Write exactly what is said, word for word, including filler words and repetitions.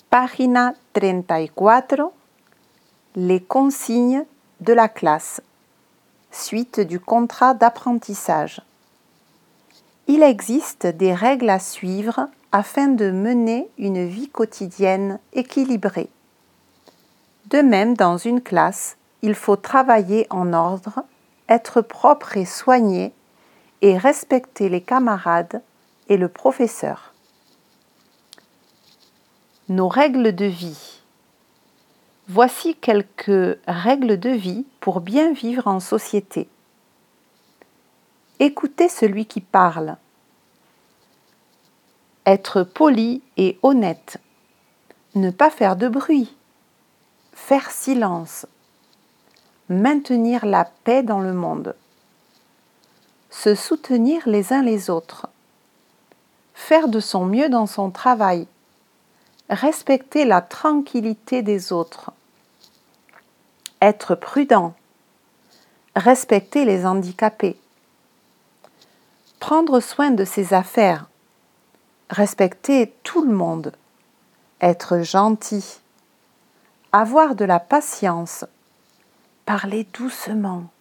Página treinta y cuatro. Les consignes de la classe. Suite du contrat d'apprentissage. Il existe des règles à suivre afin de mener une vie quotidienne équilibrée. De même, dans une classe, il faut travailler en ordre, être propre et soigné et respecter les camarades et le professeur. Nos règles de vie. Voici quelques règles de vie pour bien vivre en société. Écoutez celui qui parle. Être poli et honnête. Ne pas faire de bruit. Faire silence. Maintenir la paix dans le monde. Se soutenir les uns les autres. Faire de son mieux dans son travail. Respecter la tranquillité des autres. Être prudent. Respecter les handicapés. Prendre soin de ses affaires. Respecter tout le monde. Être gentil. Avoir de la patience. Parler doucement.